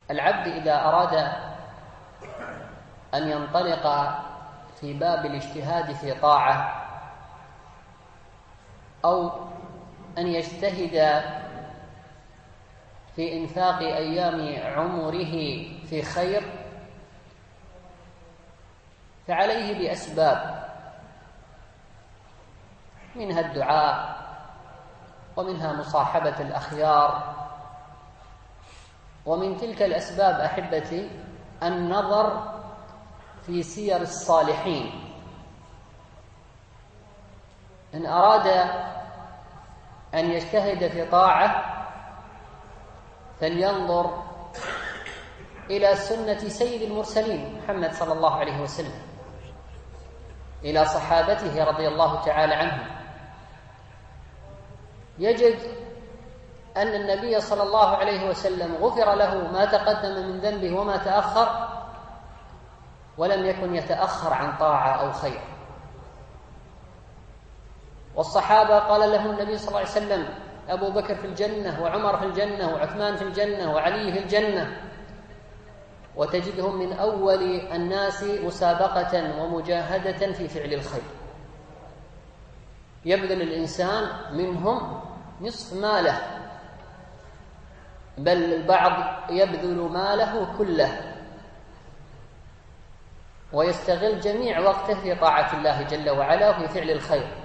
العبد إذا أراد أن ينطلق في باب الاجتهاد في طاعة أو أن يجتهد في إنفاق أيام عمره في خير فعليه بأسباب، منها الدعاء ومنها مصاحبة الأخيار، ومن تلك الأسباب أحبتي النظر في سير الصالحين. إن أراد أن يجتهد في طاعة فلينظر إلى سنة سيد المرسلين محمد صلى الله عليه وسلم، إلى صحابته رضي الله تعالى عنهم، يجد أن النبي صلى الله عليه وسلم غفر له ما تقدم من ذنبه وما تأخر، ولم يكن يتأخر عن طاعة أو خير. والصحابة قال لهم النبي صلى الله عليه وسلم: أبو بكر في الجنة، وعمر في الجنة، وعثمان في الجنة، وعلي في الجنة، وتجدهم من أول الناس مسابقة ومجاهدة في فعل الخير. يبذل الإنسان منهم نصف ماله، بل البعض يبذل ماله كله ويستغل جميع وقته في طاعة الله جل وعلا وفي فعل الخير.